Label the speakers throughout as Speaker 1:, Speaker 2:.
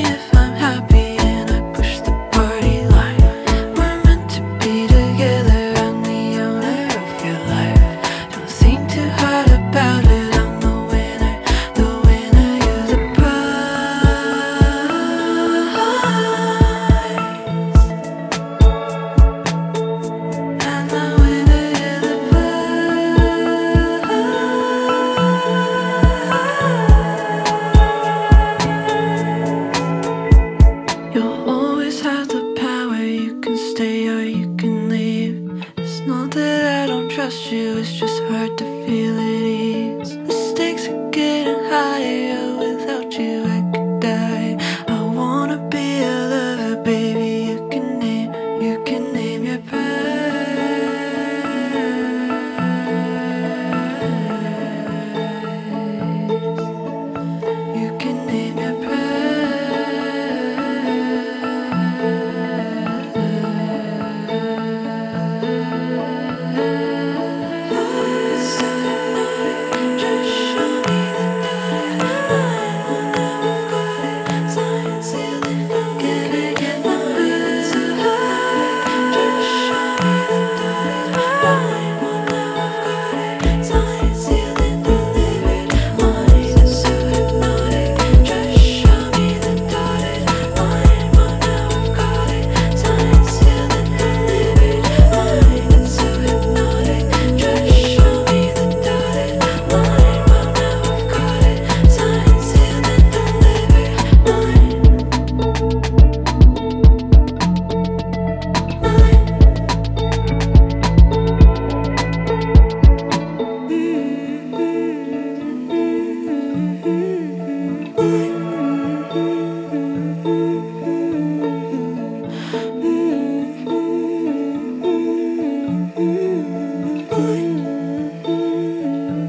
Speaker 1: if I'm happy and I push the party line. We're meant to be together, I'm the owner of your life. Don't think too hard about it, I'm the winner, you're the prize. I'm the winner, you're the prize. You'll always have the power, you can stay or you can leave. It's not that I don't trust you, it's just hard to feel at ease. The stakes are getting higher, without you I could die. I wanna be a lover, baby, you can name your prize. You can name your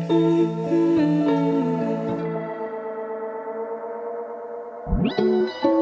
Speaker 2: Thank